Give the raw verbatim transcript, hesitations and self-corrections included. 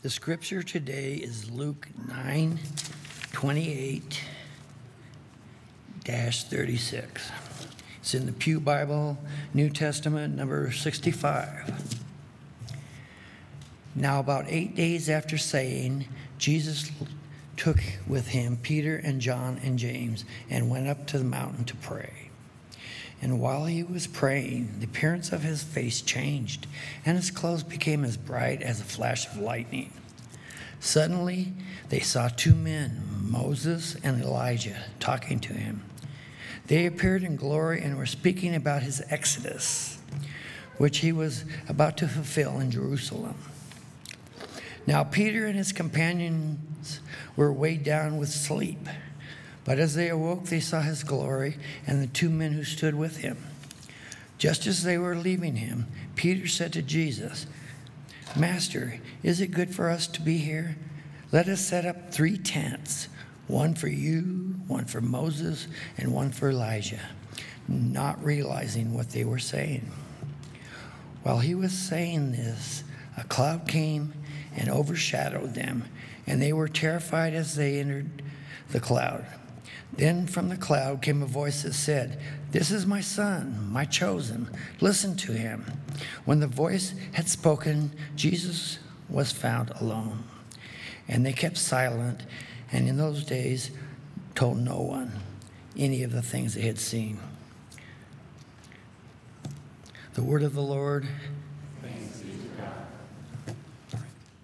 The scripture today is Luke nine twenty-eight dash thirty-six. It's in the Pew Bible, New Testament, number sixty-five. Now about eight days after saying, Jesus took with him Peter and John and James and went up to the mountain to pray. And while he was praying, the appearance of his face changed, and his clothes became as bright as a flash of lightning. Suddenly, they saw two men, Moses and Elijah, talking to him. They appeared in glory and were speaking about his exodus, which he was about to fulfill in Jerusalem. Now Peter and his companions were weighed down with sleep. But as they awoke, they saw his glory and the two men who stood with him. Just as they were leaving him, Peter said to Jesus, "Master, is it good for us to be here? Let us set up three tents, one for you, one for Moses, and one for Elijah," not realizing what they were saying. While he was saying this, a cloud came and overshadowed them, and they were terrified as they entered the cloud. Then from the cloud came a voice that said, "This is my son, my chosen. Listen to him." When the voice had spoken, Jesus was found alone. And they kept silent, and in those days told no one any of the things they had seen. The word of the Lord.